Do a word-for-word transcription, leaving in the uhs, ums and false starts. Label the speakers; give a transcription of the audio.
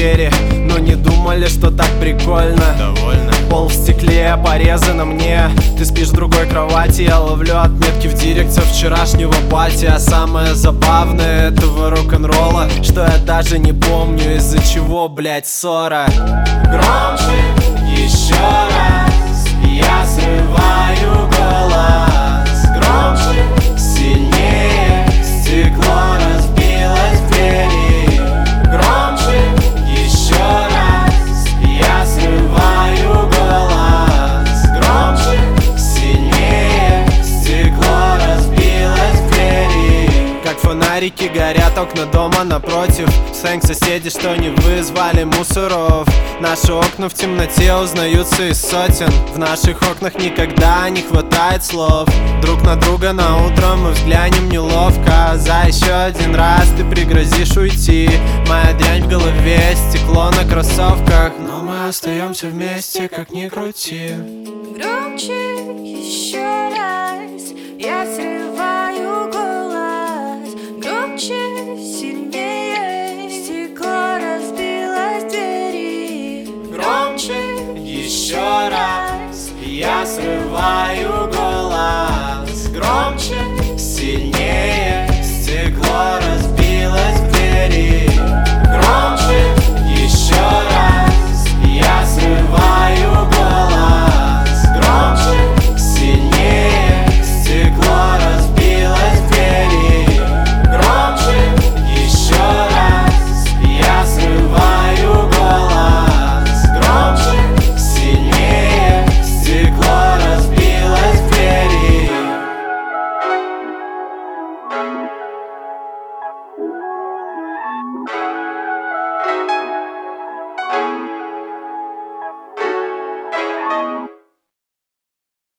Speaker 1: двери, но не думали, что так прикольно.
Speaker 2: Довольно.
Speaker 1: Пол в стекле, порезы на мне. Ты спишь в другой кровати, я ловлю отметки в директе вчерашнего пати. А самое забавное этого рок-н-ролла, что я даже не помню, из-за чего, блять, ссора. Громче, еще раз, я срываю голос. Громче, сильнее, стекло разбилось в двери. Громче, еще раз, я срываю голос. Громче, сильнее, стекло разбилось в двери. Как фонарики горят окна дома напротив. Сэнк соседи, что не вызвали мусоров. Наши окна в темноте узнаются из сотен. В наших окнах никогда не хватает слов. Друг на друга на утро мы взглянем неловко. За еще один раз ты пригрозишь уйти. Моя дрянь в голове, стекло на кроссовках. Но мы остаемся вместе, как ни крути.
Speaker 3: Громче, еще раз, я срываю голос. Громче,